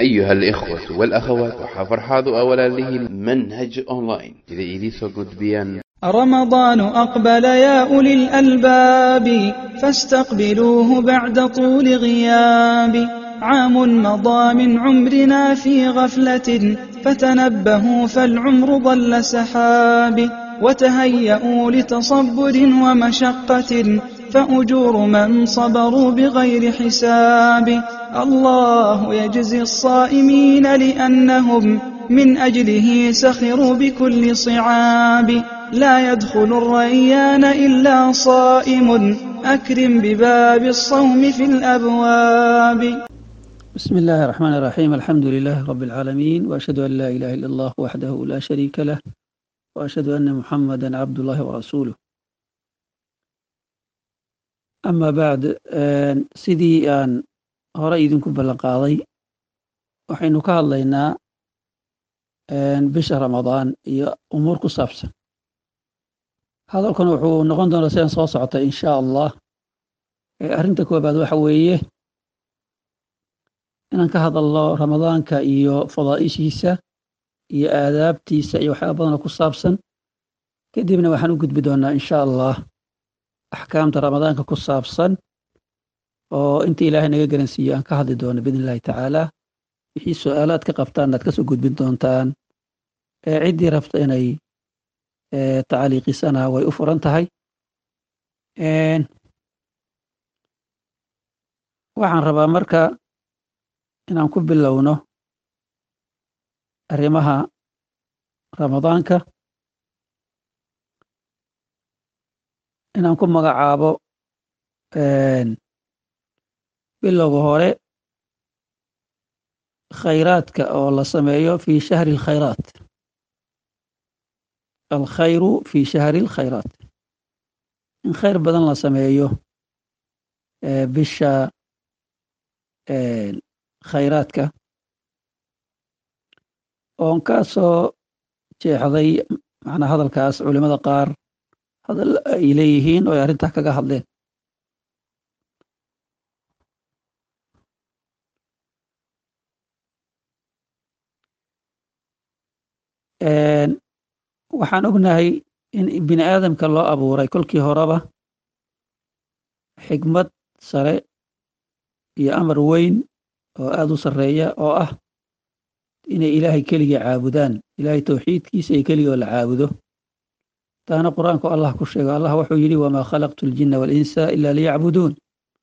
أيها الإخوة والأخوات وحفرحاض أولا له المنهج أونلاين إذا إليسو قد بيان رمضان أقبل يا أولي الألباب فاستقبلوه بعد طول غياب. عام مضى من عمرنا في غفلة فتنبهوا فالعمر ضل سحاب. وتهيئوا لتصبر ومشقة فأجور من صبروا بغير حساب. الله يجزي الصائمين لأنهم من أجله سخروا بكل صعاب. لا يدخل الريان إلا صائم أكرم بباب الصوم في الأبواب. بسم الله الرحمن الرحيم. الحمد لله رب العالمين، وأشهد أن لا إله إلا الله وحده لا شريك له، وأشهد أن محمدا عبد الله ورسوله. أما بعد، sidii aan hore idinku ballan qaaday waxaynu ka hadlaynaa bisha Ramadaan iyo umuur ku saabsan. hadalkan wuxuu noqon doonaa sidaan soo socota insha Allah. Arrinta koobaad waxa weeye inaan ka hadalno Ramadaanka iyo fadaa'ishiisa iyo aadaabtiisa iyo waxyaabo badan oo ku saabsan. kadibna waxaan u gudbi doonaa insha Allah axkaamta Ramadaanka ku saabsan oo inta Ilaahay naga garansiiyo aan ka hadli doono biidhnillaahi tacaala. wixii su'aalaad ka qabtaan aad ka soo gudbin doontaan. ciddii rabta inay tacliiqisana way u furan tahay. waxaan rabaa marka inaan ku bilowno arrimaha Ramadaanka, inaan ku magacaabo bilowga hore khayraadka oo la sameeyo fi shahri alkhayraat. alkhayru fi shahri alkhayraat, in khayr badan la sameeyo bisha khayraadka. oon ka soo jeexday macnaa hadalkaas culimada qaar hadal ay leeyihiin oo ay arrintaa kaga hadleen. waxaan ognahay in bini aadamka loo abuuray kolkii horeba xikmad sare iyo amar weyn oo aad u sarreeya oo ah inay ilaahay keligii caabudaan, ilaahay tawxiidkiisa iyo keligii oo la caabudo. taana qur-aanku allah ku sheego. allah wuxuu yidhi wamaa khalaqtu ljinna walinsa ilaa liyacbuduun.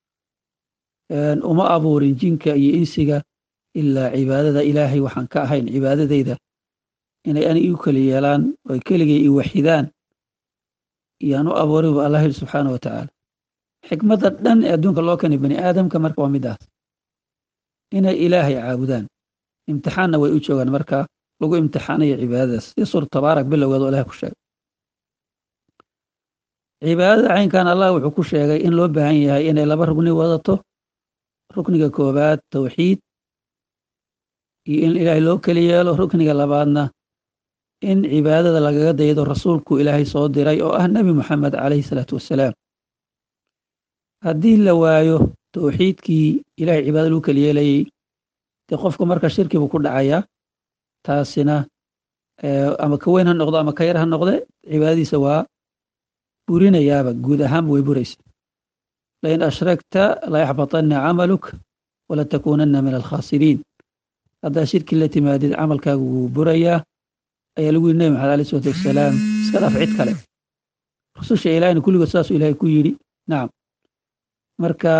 uma abuurin jinka iyo insiga ilaa cibaadada ilaahay waxaan ka ahayn, cibaadadayda inay ani igu keli yeelaan oy keligay i waxidaan iyaan u abuuray bu allah yidhi subxaana wa tacaala. xikmadda dhan ee adduunka loo keenay bani aadamka marka waa midaas, inay ilaahay caabudaan. imtixaanna way u joogaan marka lagu imtixaanayo cibaadadaas, si suurat tabaarak bilowgeed oo ilahay ku sheegay. cibaadada caynkan allah wuxuu ku sheegay in loo baahan yahay inay laba rugni wadato. rukniga koobaad tawxiid iyo in ilaahay loo keli yeelo. rukniga labaadna in cibaadada lagaga daydo rasuulku ilaahay soo diray oo ah nebi moxamed calayhi salaatu wassalaam. haddii la waayo tawxiidkii ilaahay cibaadada lagu keli yeelayey, dee qofku marka shirki buu ku dhacayaa. taasina ama ka weyn ha noqdo ama ka yar ha noqde cibaadadiisa waa burinayaaba, guud ahaanba way buraysa. lain ashragta layaxbatanna camaluk walatakuunanna min alkhaasiriin. haddaa shirki la timaadid camalkaagu wuu burayaa ayaa lagu yidhi nebi maxamed alayh salatu wassalaam. iska dhaaf cid kale, rususha ilaahayna kulligood saasuu ilaahay ku yidhi. nacam. marka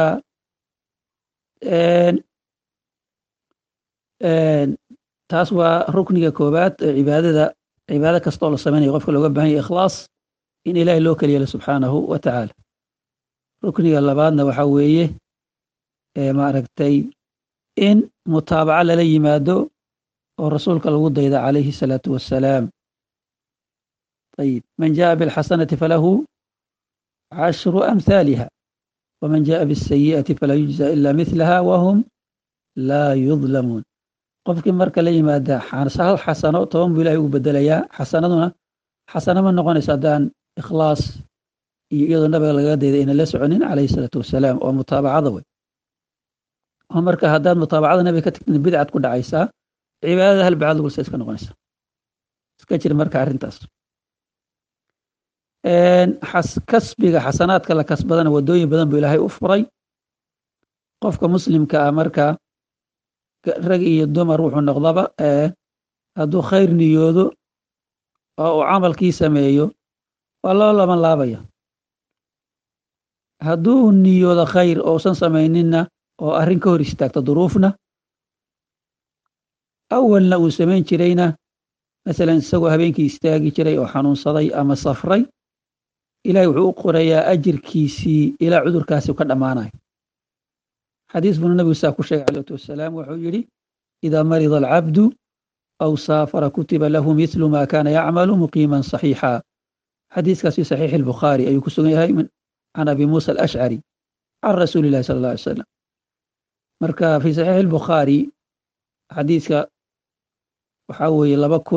taas waa rukniga koobaad ee cibaado kastaoo la samaynayo qofka looga baahan yahay ikhlaas, in ilaahay loo keli yeelo subxaanahu wa tacaala. rukniga labaadna waxaa weeye maaragtay in mutaabaca lala yimaado oo rasuulka lagu dayda calayhi salaatu wassalaam. ayib, man jaa bilxasanati falahu cashru amhaaliha waman jaa bisayi'ati falaa yujza ila mihlaha wahum laa yudlamuun. qofkii marka la yimaada hal xasano 10 buu ilahay ugu bedelayaa. xasanaduna xasano ma noqonaysa haddaan ikhlaas iyo iyadoo nabiga lagaga dayday inaan la soconin calayhi salaatu wassalaam oo mutaabacada wey. oo marka haddaad mutaabacada nabiga ka tagtid bidcad ku dhacaysaa, cibaadada hal bacad lagu iska noqonaysa. iska jir marka arrintaas. kasbiga xasanaadka la kasbadana wadooyin badan buu ilaahay u furay. qofka muslimka ah marka rag iyo dumar wuxuu noqdaba hadduu khayr niyoodo oo uu camalkii sameeyo waa loo laban laabaya. hadduu niyoodo khayr ousan samayninna oo arrin ka hor istaagto duruufna, awalna uu samayn jirayna, masalan isagoo habeenkii istaagi jiray oo xanuunsaday ama safray, ilahay wuxuu u qorayaa ajirkiisii ilaa cudurkaasi ka dhammaanayo. xadiis buna nabigu saa ku sheegay alayhi wasalaam, wuxuu yidhi idaa marida alcabdu aw saafara kutiba lahu mithlu ma kana yacmalu muqiiman saxiixa. xadiiskaas fi saxiixi albukhaari ayuu ku sugan yahay can abi muusa alashcari can rasuuli illahi sala allah alay salam. marka fi saxiixi albukhaari xadiiska waxaa weeye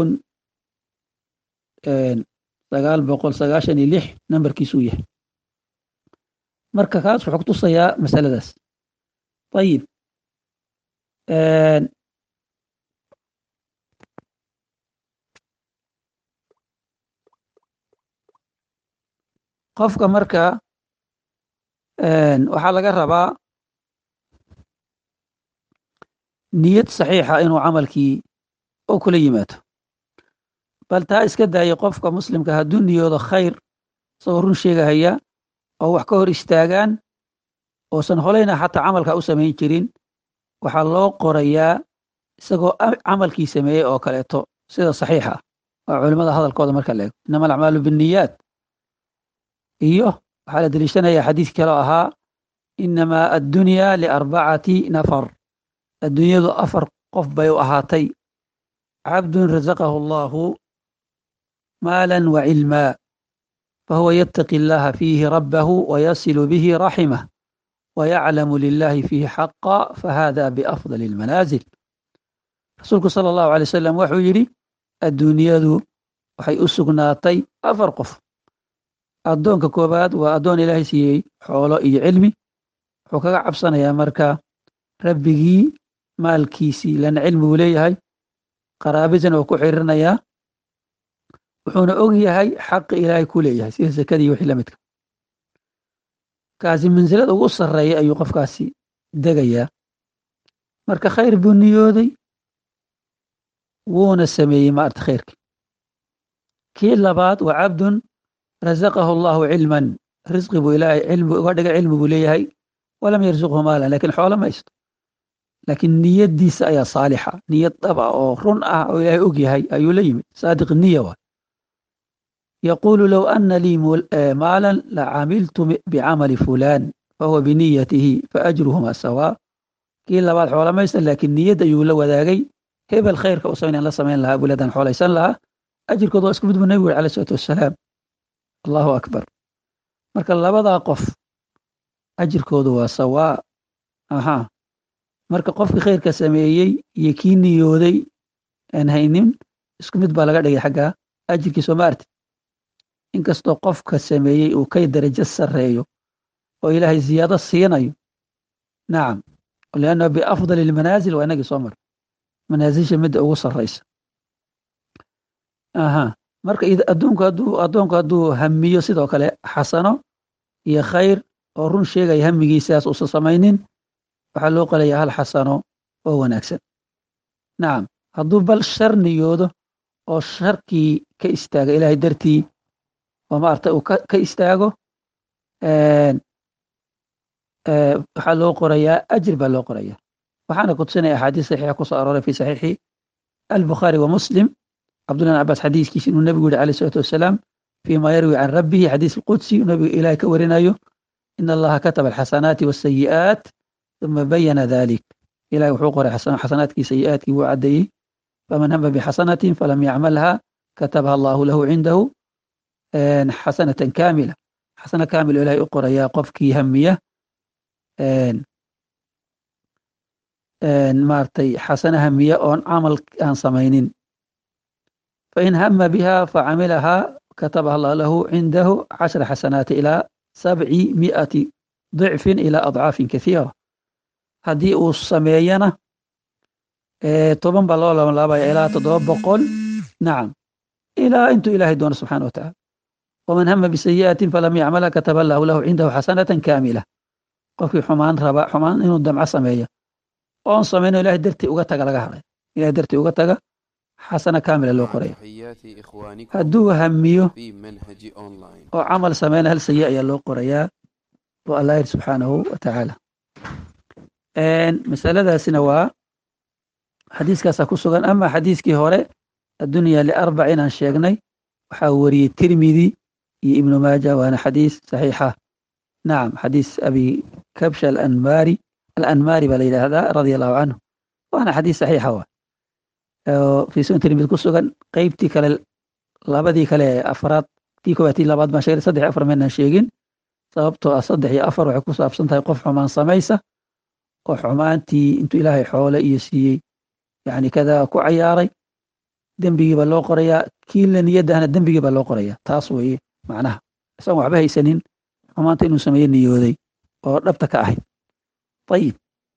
2996 nambarkiisuu yahay. marka kaas wuxuu ku tusayaa masaladaas. ayib qofka marka waxaa laga rabaa niyad saxiixa inuu camalkii oo kula yimaado. bal taa iska daaya, qofka muslimka hadduu niyoodo khayr isagoo run sheegahaya oo wax ka hor istaagaan oosan holayna xataa camalka u samayn jirin, waxaa loo qorayaa isagoo camalkii sameeyey oo kaleeto sida saxiixa. waa culimmada hadalkooda marka la eego, inama alacmaalu binniyaat. iyo waxaa la deliishanayaa xadiis kaloo ahaa inamaa addunyaa liarbacati nafar. adduunyadu 4 qof bay u ahaatay: cabdun razaqahu allahu maalan wa cilmaa fahuwa yattaqi allaha fiihi rabbahu wayasilu bihi raximah wayaclamu lilahi fiihi xaqa fahada biafdali almanaazil. rasuulku sala allahu alay wasalam wuxuu yidhi adduunyadu waxay u sugnaatay 4 qof. addoonka koobaad waa addoon ilaahay siiyey xoolo iyo cilmi, wuxuu kaga cabsanayaa marka rabbigii maalkiisii, lana cilmi uu leeyahay, qaraabadana uu ku xiriirinayaa, wuxuuna og yahay xaqi ilaahay ku leeyahay sida sakadii wixii la midka. kaasi mansilada ugu sarreeya ayuu qofkaasi degayaa. marka khayr buu niyooday, wuuna sameeyey maarta khayrkii. kii labaad waa cabdun razaqahu allahu cilman. risqi buu ilaahay cilmi uga dhigay, cilmi buu leeyahay, walam yarzuqhu maalan, lakin xoolo ma haysto. laakiin niyadiisa ayaa saalixa, niyad dhaba oo run ah oo ilaahay og yahay ayuu la yimid. saadiq niya waay. yaquulu low ana lii maalan lacamiltu bicamali fulaan fahuwa biniyatihi faajruhuma sawaa. kii labaad xoolo ma haysta, laakiin niyad ayuu la wadaagay, hebel khayrka u samayn la samayn lahaa buladaan xoolaysan lahaa, ajirkooda waa isku mid buu nabigu yiri alayh salaatu wasalaam. allahu akbar. marka labadaa qof ajirkoodu waa sawaa. aha marka qofkii khayrka sameeyey iyo kii niyooday aan haynin isku mid baa laga dhigay xagga ajirkiisa. ma arti inkastoo qofka sameeyey uu kay darajo sarreeyo oo ilaahay ziyaado siinayo. nacam, liannahu biafdali almanaazil waa inagii soo mar manaasisha midda ugu sarraysa. aha marka addoonku hadduu hamiyo sidoo kale xasano iyo khayr oo run sheegaya hamigiisaas uusan samaynin, waxaa loo qalayaa hal xasano oo wanaagsan. nacam, hadduu bal shar niyoodo oo sharkii ka istaaga ilaahay dartii oo maarta uu ka istaago, waxaa loo qorayaa ajir baa loo qorayaa. waxaana kutusinaya axaadiis saxiixa kusoo arooray fi saxiixi albukhaari wa muslim, cabdullah bin cabbaas xadiiskiisa inuu nabigu yihi alayh salaatu wasalaam fiima yarwi can rabbihi, xadiis alqudsi nabigu ilaahay ka warinayo, ina allaha kataba alxasanaati wasayi'aat uma bayana dalik. ilahay wuxuu qoray xasanaadkii sayi'aadkii wuu caddeeyey. faman hama bixasanatin falam yacmalha katabaha allahu lahu cindahu xasanatan kaamila. xasano kaamil ilahay u qorayaa qofkii hamiya maartay xasano hamiya oon camal aan samaynin. fain hama biha facamilaha katabaha allah lahu cindahu 10 xasanaati ilaa 700 ضicfin ilaa adcaafin kaiira. haddii uu sameeyana 10 baa loo labanlaabaya ilaa 700 nacam ilaa intuu ilaahay doono subxaana watacaala waman hama bisayi'atin falam yacmalha kataba allahu lahu cindahu xasanatan kaamila qofkii xumaan raba xumaan inuu damco sameeyo oon samayno ilahay dartii uga taga laga hadlay ilahay dartii uga taga xasana kaamila loo qoraya hadduu hamiyo oo camal sameyna hal sayi ayaa loo qorayaa buu allah yidhi subxaanahu watacaala masaladaasina waa xadiiskaasaa ku sugan ama xadiiskii hore addunya liarbac inaan sheegnay waxaa wariyey tirmidi iyo ibnu maaja waana xadiis saxiixa nacam xadiis abi kabsha alanmaari baa la yidhaahdaa radia allahu canhu waana xadiis saxiixa waa fii sunan tirmidi ku sugan qeybtii kale labadii kale ee afraad tii koowaad tii labaad baan sheegnay 3 iyo 4 maynaan sheegin sababtoo 3 iyo 4 waxay ku saabsan tahay qof xumaan samaysa oo xumaantii intuu ilaahay xoole iyo siiyey yani kadaa ku cayaaray dembigii baa loo qorayaa kii la niyadahna dembigii baa loo qorayaa taas weeye macnaha isagoon waxba haysanin xumaanta inuu sameeye niyooday oo dhabta ka ahayd ayib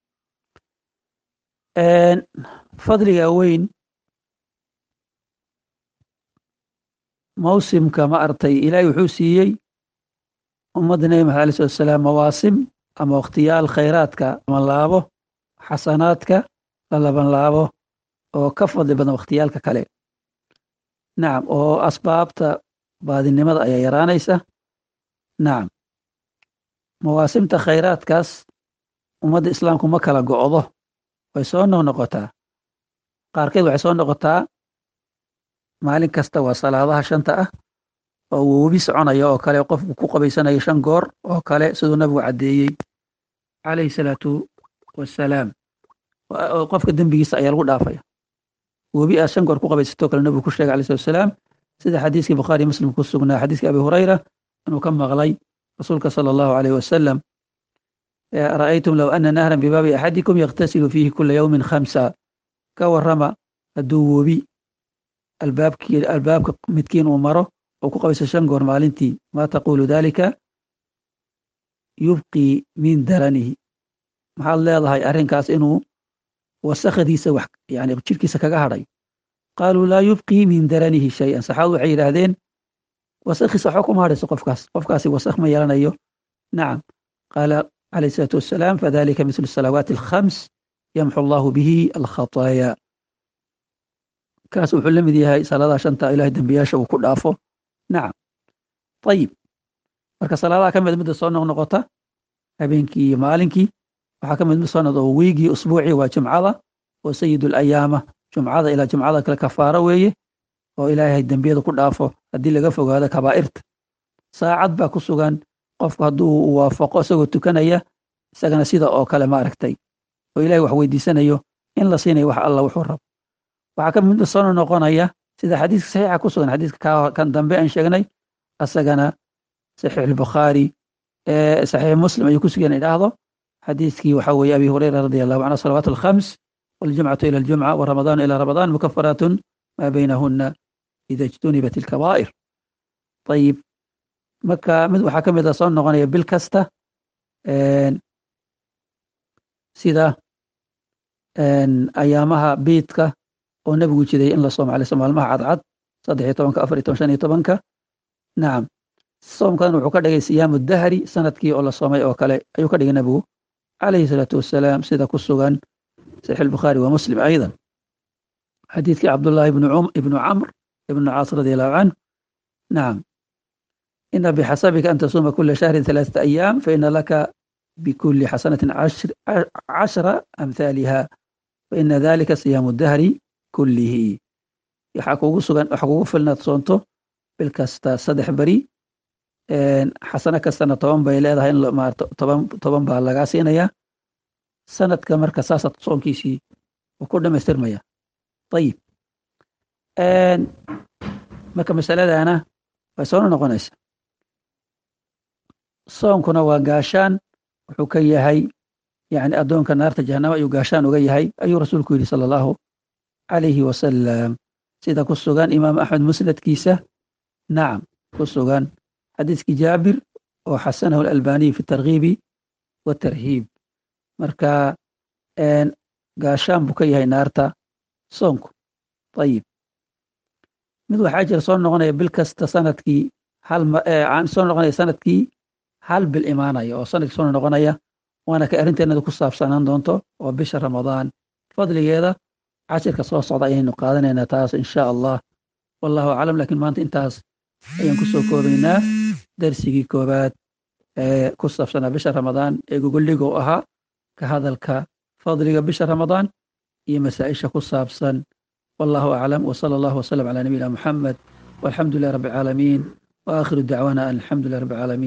fadliga weyn mawsimka ma artay ilaahay wuxuu siiyey ummadda nebi maxamed alayh salatu wasalaam mawaasim ama wakhtiyaal khayraadka labanlaabo xasanaadka la labanlaabo oo ka fadli badan wakhtiyaalka kale nacam oo asbaabta baadinimada ayaa yaraanaysa nacam mawaasimta khayraadkaas ummadda islaamku ma kala go'do way soo noqnoqotaa qaarkeed waxay soo noqotaa maalin kasta waa salaadaha 5 ah oo uu webi soconaya oo kale qofku ku qabaysanayo 5 goor oo kale siduu nabigu caddeeyey calayhi salaatu wassalaam qofka dembigiisa ayaa lagu dhaafaya webi aad 5 goor ku qabaysatoo kale nabigu ku sheegay calayhi salaatu wassalaam sida xadiiskii bukhaari muslim ku sugnaa xadiiskii abi hurayra inuu ka maqlay rasuulka sala allahu alayh wasalam ra'aytum low ana nahran bibaabi axadikum yakhtasilu fiihi kula yawmin 5 ka warrama hadduu webi albaabka midkiin uu maro oo ku qabayso 5 goor maalintii maa taquulu dalika yubqii min daranihi maxaad leedahay arrinkaas inuu wasakhdiisa wax yani jirkiisa kaga hadhay qaaluu laa yubqii min daranihi shay-an saxaabadu waxay yidhaahdeen wasakhiisa waxba kuma hadhayso qofkaasi wasakh ma yeelanayo nacam qaala calayhi salaatu wassalaam fadalika mislu salawaati 5 yamxu allahu bihi alkhataaya kaas wuxuu la mid yahay salaadaha 5 ilahay dembiyaasha uu ku dhaafo nacam ayib marka salaadaha ka mid midda soo noqnoqota habeenkii iyo maalinkii waxaa ka mid soo noqdo wiigii usbuucii waa jumcada oo sayidul ayaama jumcada ilaa jumcada kale kafaaro weeye oo ilaahay dembiyada ku dhaafo haddii laga fogaado kabaa'irta saacad baa ku sugan qofku hadduu waafaqo isagoo tukanaya isagana sida oo kale ma aragtay oo ilahay wax weydiisanayo in la siinayo wax alla wuxuu rabo waxaa ka mid soo noqonaya sida xadiiska saxiixa ku sugan xadiiska kan dambe aan sheegnay asagana saxiix albukhaari saxiix muslim ayuu ku sugan idhaahdo xadiiskii waxa weeye abi hurayra radi allahu canhu salawaat 5 waljumcatu ila aljumca waramadaan ila ramadaan mukafaraatun maa baynahuna ida ijtunibat alkabaa'ir ayib marka mid waxaa ka mid a soo noqonaya bil kasta sida ayaamaha biidka oo nebigu jiday in la soomo calaysa maalmaha cadcad 13 14 15 nacam soomkan wuxuu ka dhigay siyaamu dahri sanadkii oo la soomay oo kale ayuu ka dhigay nebigu calayhi salaatu wassalaam sida ku sugan saxiix albukhaari wa muslim aydan xadiidkii cabdullaahi ibnu camr ibnu caas radi allahu canhu nacam ina bixasabika an tasuuma kula shahrin 3 ayaam faina laka bikuli xasanatin 10 amhaaliha faina dalika siyaamu dahri kullihi waxaa kugu filnaad soonto bil kasta 3 beri xasano kastana 10 bay leedahay in 10 baa lagaa siinayaa sanadka marka saasaad soonkiisii uu ku dhamaystirmaya ayib marka masaladana way soo noqonaysa soonkuna waa gaashaan wuxuu ka yahay yani addoonka naarta jahannama ayuu gaashaan uga yahay ayuu rasuulku yidhi sala allahu calayhi wasalam sida ku sugan imaam axmed musnadkiisa nacam ku sugan xadiiskii jaabir oo xasanahu alalbaniy fi targhiibi watarhiib marka gaashaan buu ka yahay naarta soonku. ayib mid waxaa jira soo noqonaya bil kasta sanadkii soo noqonaya sanadkii hal bil imaanaya oo sanadkii soo noqonaya, waana ka arrinteenada ku saabsanaan doonto oo bisha ramadaan fadligeeda cashirka soo socda ayaynu qaadanaynaa taas insha allah. wallahu aclam. laakiin maanta intaas ayaan kusoo koobaynaa darsigii koobaad ee ku saabsanaa bisha ramadaan ee gogoldhiga u ahaa ka hadalka fadliga bisha ramadaan iyo masaa-isha ku saabsan. wallahu aclam. wsala allahu wasalam calaa nabiyina muxamed walxamdu lilah rabbi alcaalamiin waakhiru dacwaana an alxamdu lilah rabbi alcaalamiin.